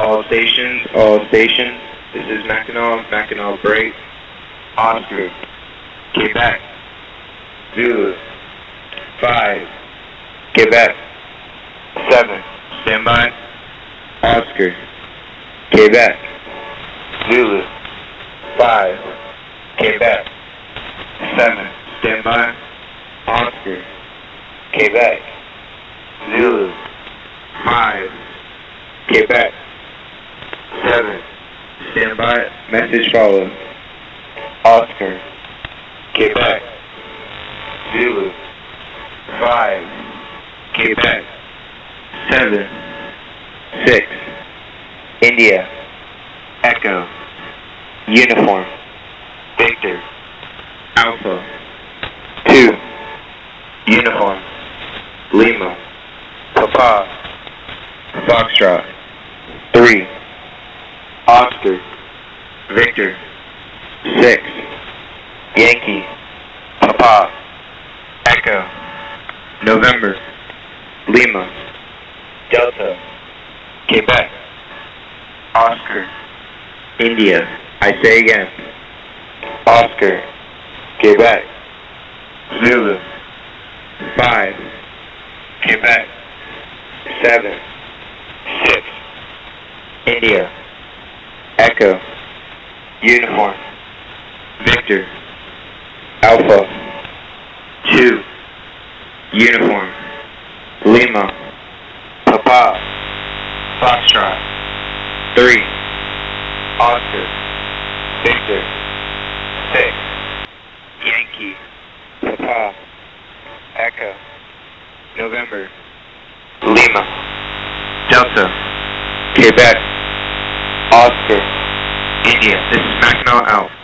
all stations. This is Mackinac break. Oscar, Quebec, Zulu, 5, Quebec, 7, standby. Oscar, Quebec, Zulu, 5, Quebec, 7, standby. Oscar, Quebec, Zulu, 5, Quebec, 7, standby. Message follows. Oscar, Quebec, Zulu, 5, Quebec, 7, 6, India, Echo, Uniform, Victor, Alpha, 2, Uniform, Lima, Papa, Foxtrot, 3, Oscar, Victor, 6, Yankee, Papa, Echo, November, Lima, Delta, Quebec, Oscar, India. I say again. Oscar, Quebec, Zulu, 5, Quebec, 7, 6, India, Echo, Uniform, Victor, Alpha, 2, Uniform, Lima, Papa, Foxtrot, 3, Oscar, Victor, 6, Yankee, Papa, Echo, November, Lima, Delta, Quebec, Oscar, India. This is Mackinac out.